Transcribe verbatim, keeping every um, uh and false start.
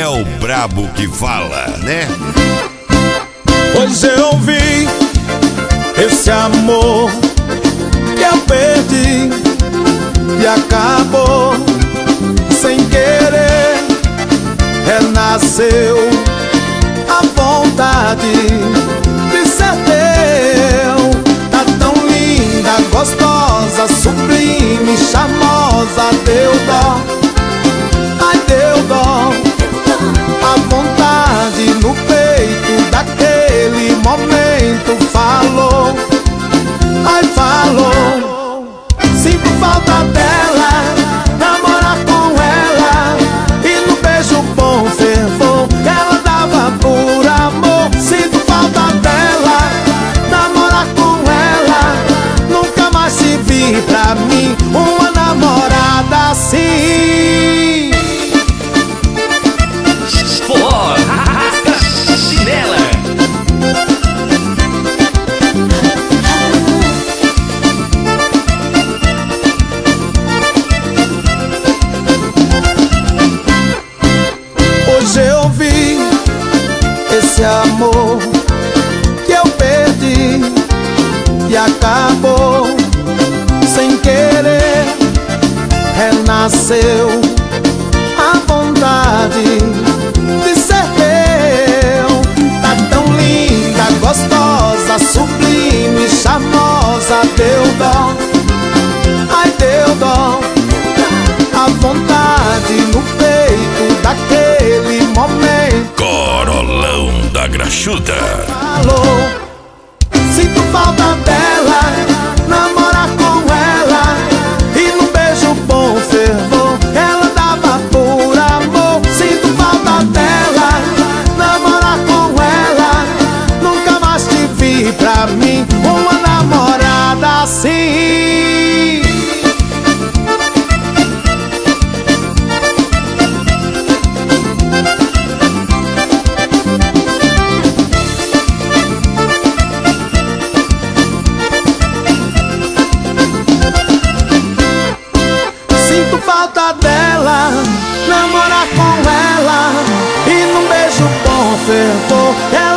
o brabo que fala, né? Hoje eu vi esse amor que eu perdi e acabou sem querer. Renasceu a vontade de ser teu. Tá tão linda, gostosa, sublime, charmosa. Deu dó, ai deu dó. A vontade no peito daquele momento falou, ai falou. Sinto falta dela, namorar com ela e no beijo bom fervor ela dava por amor. Sinto falta dela, namorar com ela, nunca mais se vi pra mim uma namorada assim. Forró, arrasta chinela. Hoje eu vi esse amor que eu perdi e acabou sem querer. Renasceu a vontade de ser teu. Tá tão linda, gostosa, sublime, charmosa. Deu dó, ai deu dó. A vontade no peito daquele momento Corolão da Graxuda. falou. Sinto falta dela, namorar com ela e num beijo bom fervor ela dava por amor. Sinto falta dela, namorar com ela, nunca mais te vi pra mim uma namorada assim. Sinto falta dela, namorar com ela e num beijo bom fervor ela